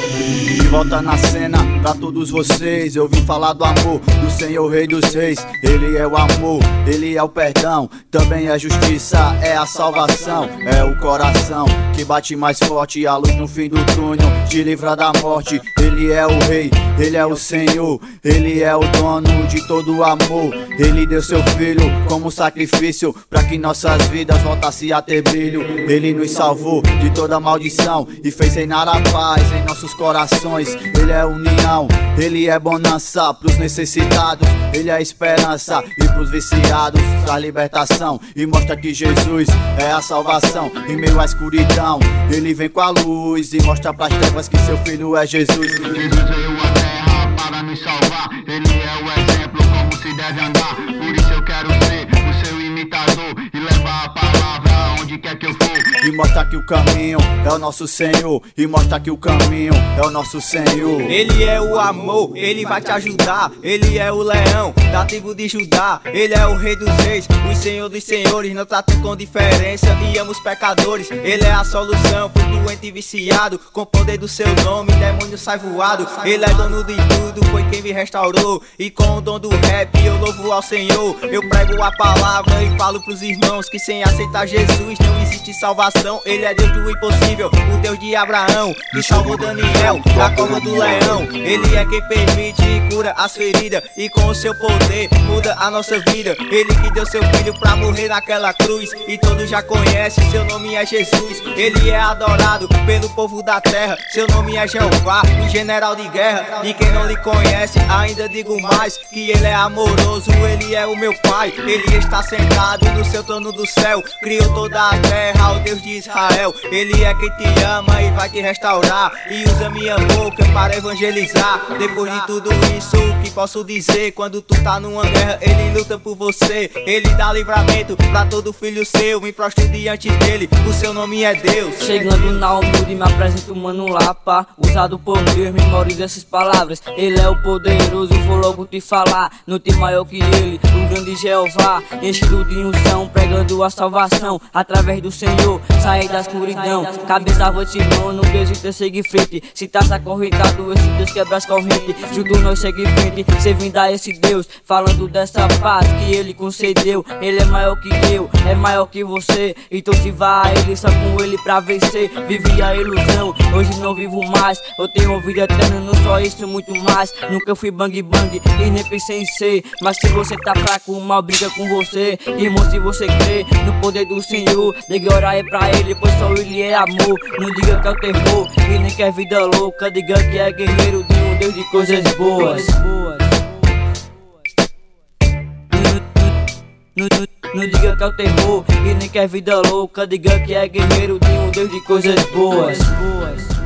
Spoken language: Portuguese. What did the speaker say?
De volta na cena pra todos vocês, eu vim falar do amor do Senhor Rei dos Reis. Ele é o amor, ele é o perdão, também é justiça, é a salvação. É o coração que bate mais forte, a luz no fim do túnel te livra da morte. Ele é o Rei, ele é o Senhor, ele é o dono de todo o amor. Ele deu seu filho como sacrifício pra que nossas vidas voltassem a ter brilho. Ele nos salvou de toda maldição e fez reinar a paz em nossos corações. Ele é união, ele é bonança pros necessitados, ele é esperança e pros viciados traz libertação e mostra que Jesus é a salvação em meio à escuridão. Ele vem com a luz e mostra pras trevas que seu filho é Jesus. Jesus veio à terra para nos salvar, ele é o exemplo como se deve andar. Por isso eu quero ser o seu imitador e levar a palavra onde quer que eu for. E mostra que o caminho é o nosso Senhor, e mostra que o caminho é o nosso Senhor. Ele é o amor, ele vai te ajudar. Ele é o leão da tribo de Judá. Ele é o Rei dos Reis, o Senhor dos Senhores. Não trata com diferença e ama os pecadores. Ele é a solução pro doente viciado. Com o poder do seu nome, demônio sai voado. Ele é dono de tudo, foi quem me restaurou. E com o dom do rap eu louvo ao Senhor. Eu prego a palavra e falo pros irmãos que sem aceitar Jesus não existe salvação. Ele é Deus do impossível, o Deus de Abraão, que salvou Daniel da cova do leão. Ele é quem permite e cura as feridas, e com o seu poder muda a nossa vida. Ele que deu seu filho pra morrer naquela cruz, e todos já conhecem, seu nome é Jesus. Ele é adorado pelo povo da terra, seu nome é Jeová, o general de guerra. E quem não lhe conhece, ainda digo mais, que ele é amoroso, ele é o meu pai. Ele está sentado no seu trono do céu, criou toda a terra, o Deus de Israel. Ele é quem te ama e vai te restaurar, e usa minha boca para evangelizar. Depois de tudo isso, o que posso dizer? Quando tu tá numa guerra, ele luta por você. Ele dá livramento pra todo filho seu. Me prostro diante dele, o seu nome é Deus. Chegando na humilde, me apresento mano Lapa, usado por Deus, memorizo essas palavras. Ele é o poderoso, vou logo te falar. Não tem maior que ele, o grande Jeová, enchido de unção, pregando a salvação através do Senhor. Sair da escuridão, cabeça vote mão, não desista, segue frente. Se tá acorrentado, esse Deus quebra as correntes. Junto nós segue frente, servindo a esse Deus, falando dessa paz que ele concedeu. Ele é maior que eu, é maior que você, então se vá a ele, só com ele pra vencer. Vivi a ilusão, hoje não vivo mais. Eu tenho vida eterna, não só isso, muito mais. Nunca fui bang bang e nem pensei em ser. Mas se você tá fraco, o mal briga com você. Irmão, se você crê no poder do Senhor, liga orar é pra ele, pois só ele é amor. Não diga que é o terror e nem quer vida louca. Diga que é guerreiro de um Deus de coisas boas. Não diga que é o terror e nem quer vida louca. Diga que é guerreiro de um Deus de coisas boas.